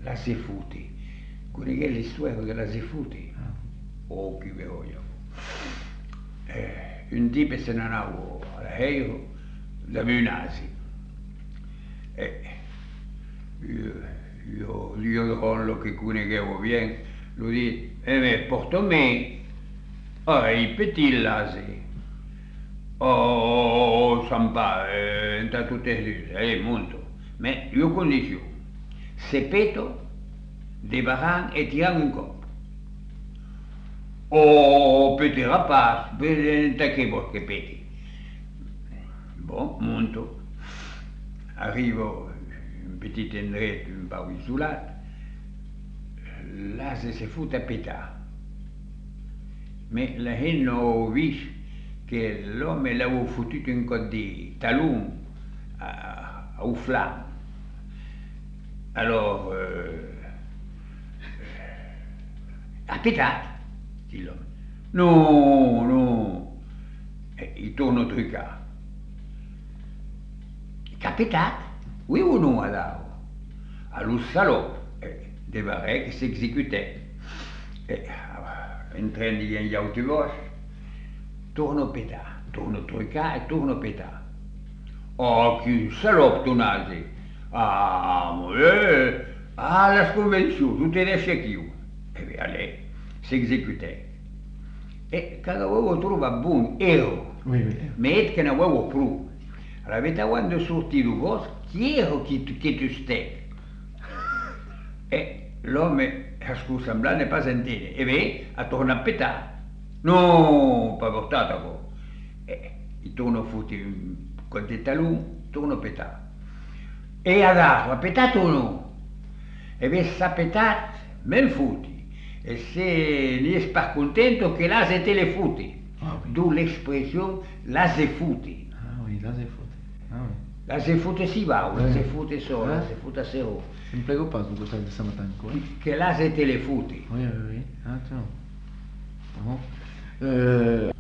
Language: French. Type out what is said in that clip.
la si foute. Connais l'histoire de la si foute? Oh, che vergogna. Un tipo se ne andava all'aereo da Munasi. Io rollo che conoscevo bene, lui dice, mais porto me, il petit là, c'est. Oh, samba, t'as tout est allez, monto. Mais io condicio, se peto, de baran e tiram un cop. Oh, petit rapaz, t'as che vuoi che peti? Bon, monto. Arrivo un petit endret un peu isolat. Là, se fout à pétard. Mais la haine n'a vu que l'homme l'avait foutu un code de talon aux flammes. Alors, à pétard, dit l'homme. Non, non. Et il tourne au trucard. Capitat? Oui ou non, alors? Allo salope, des barrets qui s'exécutaient. Entrando negli autobus, torno a pétard, torno a trucare e torno a pétard. Oh, che salope tu nasi! La sconvenzione, tutte le scegliu. E via lei, s'exécutait. E cada avevo trova buon ero, ma che ne avevo più. Avete quando sorti do bosco, chi ero che tu stai? E l'uomo scusa, ne pas sentire, e beh, a tornare a pétard. No, pas portata po. Il torno futti con dei talon, torno a pétard. E adesso, a pétard o no? E beh, sa pétard, me futti. E se ne è pas contento che là se te le futti. D'où l'espressione là se futti. Ah oui, là c'est foutu. Ah oui. Là se foute si va, là se foute solo, là se foute a zéro. Je ne plaigo pas con ça de ce matin, quoi. Che là se te le futti. Oui, oui, oui. Ah, tiens. Bon.